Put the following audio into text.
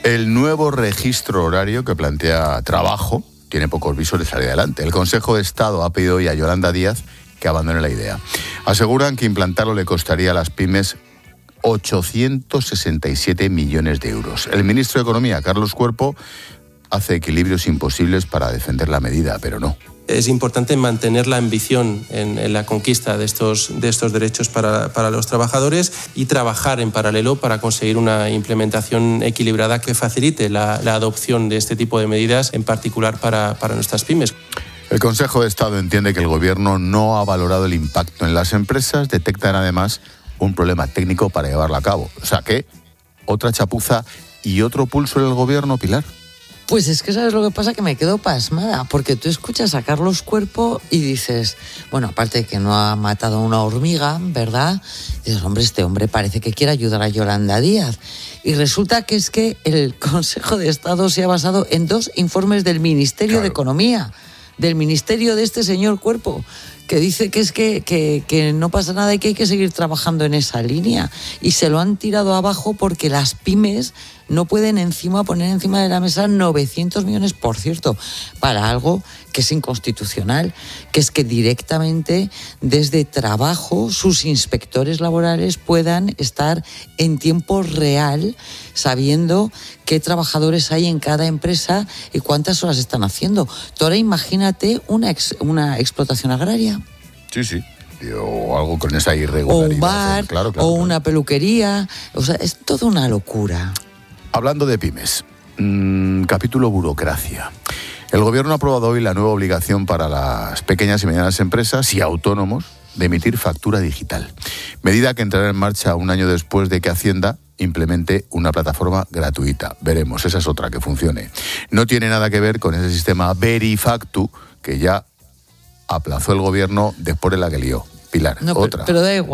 El nuevo registro horario que plantea Trabajo tiene pocos visos de salir adelante. El Consejo de Estado ha pedido hoy a Yolanda Díaz que abandone la idea. Aseguran que implantarlo le costaría a las pymes 867 millones de euros. El ministro de Economía, Carlos Cuerpo, hace equilibrios imposibles para defender la medida, pero no. Es importante mantener la ambición en la conquista de estos derechos para los trabajadores y trabajar en paralelo para conseguir una implementación equilibrada que facilite la adopción de este tipo de medidas, en particular para nuestras pymes. El Consejo de Estado entiende que el Gobierno no ha valorado el impacto en las empresas. Detectan además un problema técnico para llevarla a cabo. O sea que otra chapuza y otro pulso en el Gobierno, Pilar. Pues es que ¿sabes lo que pasa? Que me quedo pasmada, porque tú escuchas a Carlos Cuerpo y dices, bueno, aparte de que no ha matado a una hormiga, ¿verdad? Y dices, hombre, este hombre parece que quiere ayudar a Yolanda Díaz. Y resulta que es que el Consejo de Estado se ha basado en 2 informes del Ministerio de Economía, del ministerio de este señor Cuerpo, que dice que es que no pasa nada y que hay que seguir trabajando en esa línea. Y se lo han tirado abajo porque las pymes no pueden poner encima de la mesa 900 millones, por cierto, para algo que es inconstitucional, que es que directamente desde Trabajo sus inspectores laborales puedan estar en tiempo real sabiendo qué trabajadores hay en cada empresa y cuántas horas están haciendo. Tú ahora imagínate una explotación agraria. Sí. O algo con esa irregularidad. O un bar, claro. o una peluquería. O sea, es toda una locura. Hablando de pymes, capítulo burocracia. El Gobierno ha aprobado hoy la nueva obligación para las pequeñas y medianas empresas y autónomos de emitir factura digital. Medida que entrará en marcha un año después de que Hacienda implemente una plataforma gratuita. Veremos, esa es otra que funcione. No tiene nada que ver con ese sistema Verifactu que ya aplazó el Gobierno después de la que lió. Pilar, no, otra. Pero da igual.